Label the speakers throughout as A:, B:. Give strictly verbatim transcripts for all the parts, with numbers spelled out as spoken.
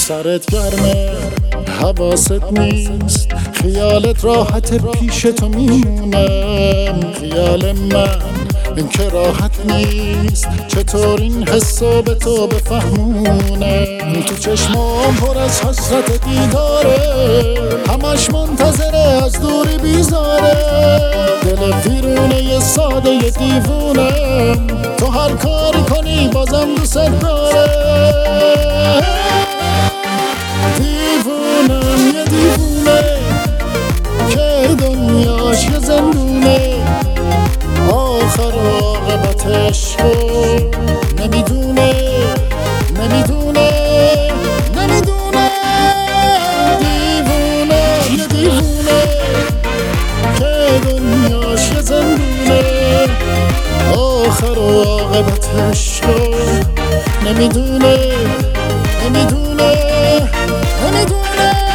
A: سرت گرمه حواست نیست، خیالت راحت پیش تو میمونم. خیال من این که راحت نیست، چطور این حسو به تو بفهمونم. تو چشمام پر از حسرت دیداره، همش منتظره از دوری بیزاره. دل ویرونه یه ساده یه دیوونم، تو هر کاری کنی بازم دوست داره. دیوونم یه دیوونه که دنیاش یه زندونه، آخر عاقبتش رو نمیدونه نمیدونه نمیدونه. دیوونه یه دیوونه که دنیاش یه زندونه، آخر عاقبتش رو نمیدونه نمیدونه نمیدونه.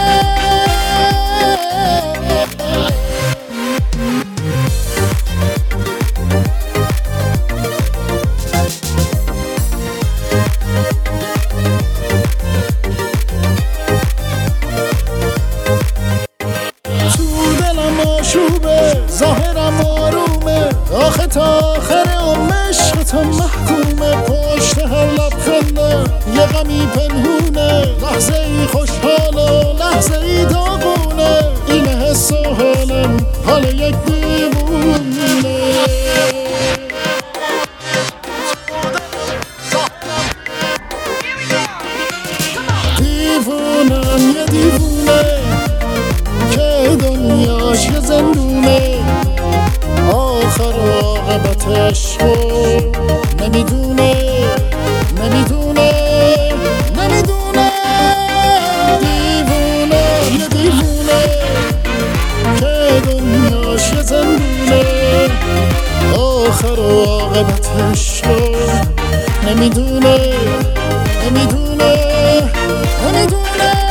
A: آشوبه ظاهرم آرومه، آخه تا آخر عمر عشق تو محکومه. پشت هر لبخنده یه غمی پنهونه، لحظه ای خوشحال و لحظه ای داغونه. این حس و حالم حال یک دیوونه. دیوونم یه دیوونه که دنیاش یه زندونه، آخر عاقبتش رو نمیدونه نمیدونه نمیدونه. دیوونه یه دیوونه که دنیاش یه زندونه، آخر عاقبتش رو نمیدونه نمیدونه نمیدونه.